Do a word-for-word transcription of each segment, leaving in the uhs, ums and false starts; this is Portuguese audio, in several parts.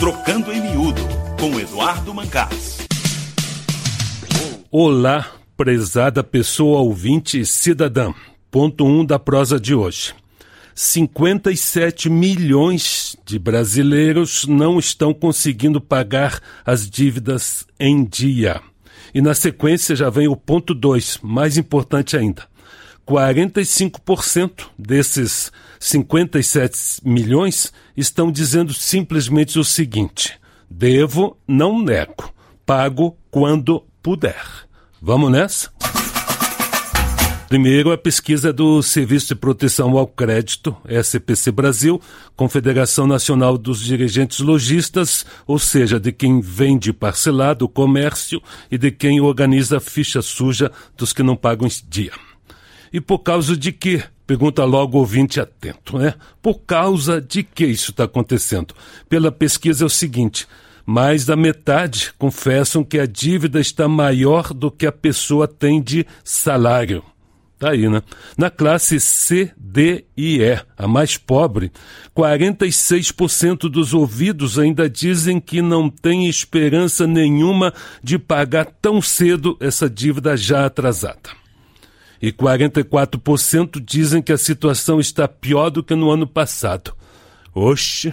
Trocando em Miúdo, com Eduardo Mancás. Olá, prezada pessoa ouvinte e cidadã. Ponto um da prosa de hoje. cinquenta e sete milhões de brasileiros não estão conseguindo pagar as dívidas em dia. E na sequência já vem o ponto dois, mais importante ainda. quarenta e cinco por cento desses cinquenta e sete milhões estão dizendo simplesmente o seguinte: devo, não nego, pago quando puder. Vamos nessa? Primeiro, a pesquisa do Serviço de Proteção ao Crédito, S P C Brasil, Confederação Nacional dos Dirigentes Lojistas, ou seja, de quem vende parcelado o comércio e de quem organiza a ficha suja dos que não pagam em dia. E por causa de quê? Pergunta logo o ouvinte atento, né? Por causa de que isso está acontecendo? Pela pesquisa é o seguinte: mais da metade confessam que a dívida está maior do que a pessoa tem de salário. Tá aí, né? Na classe C, D e E, a mais pobre, quarenta e seis por cento dos ouvidos ainda dizem que não tem esperança nenhuma de pagar tão cedo essa dívida já atrasada. E quarenta e quatro por cento dizem que a situação está pior do que no ano passado. Oxe!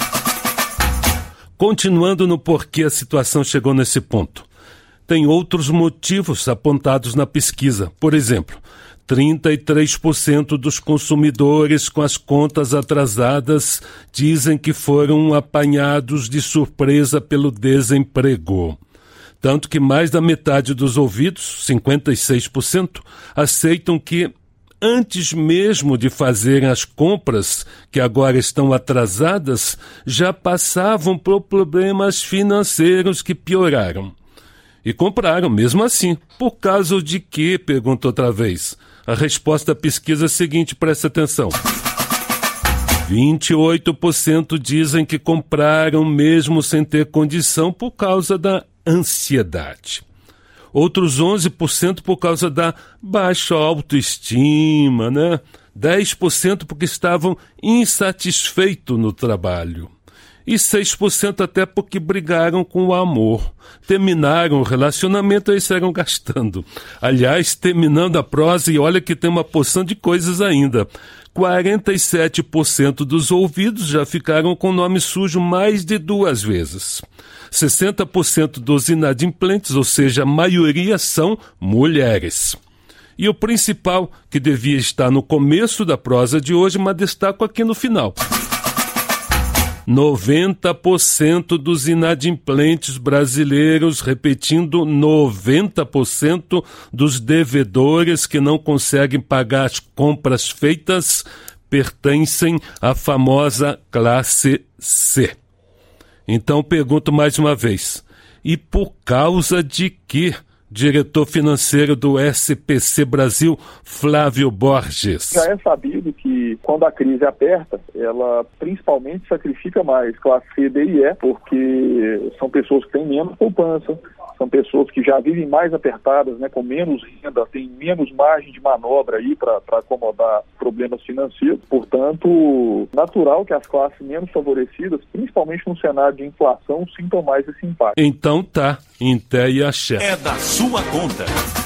Continuando no porquê a situação chegou nesse ponto. Tem outros motivos apontados na pesquisa. Por exemplo, trinta e três por cento dos consumidores com as contas atrasadas dizem que foram apanhados de surpresa pelo desemprego. Tanto que mais da metade dos ouvidos, cinquenta e seis por cento, aceitam que, antes mesmo de fazerem as compras, que agora estão atrasadas, já passavam por problemas financeiros que pioraram. E compraram, mesmo assim. Por causa de quê? Pergunto outra vez. A resposta à pesquisa é a seguinte, presta atenção. vinte e oito por cento dizem que compraram mesmo sem ter condição por causa da ansiedade. Outros onze por cento por causa da baixa autoestima, né? dez por cento porque estavam insatisfeitos no trabalho. E seis por cento até porque brigaram com o amor. Terminaram o relacionamento e saíram gastando. Aliás, terminando a prosa, e olha que tem uma porção de coisas ainda. quarenta e sete por cento dos ouvidos já ficaram com o nome sujo mais de duas vezes. sessenta por cento dos inadimplentes, ou seja, a maioria, são mulheres. E o principal, que devia estar no começo da prosa de hoje, mas destaco aqui no final. noventa por cento dos inadimplentes brasileiros, repetindo, noventa por cento dos devedores que não conseguem pagar as compras feitas, pertencem à famosa classe C. Então pergunto mais uma vez, e por causa de que? Diretor financeiro do S P C Brasil, Flávio Borges. Já é sabido que quando a crise aperta, ela principalmente sacrifica mais classe C, D e E, porque são pessoas que têm menos poupança, são pessoas que já vivem mais apertadas, né, com menos renda, têm menos margem de manobra aí para acomodar problemas financeiros. Portanto, natural que as classes menos favorecidas, principalmente no cenário de inflação, sintam mais esse impacto. Então tá, em té e axé. É da sua conta.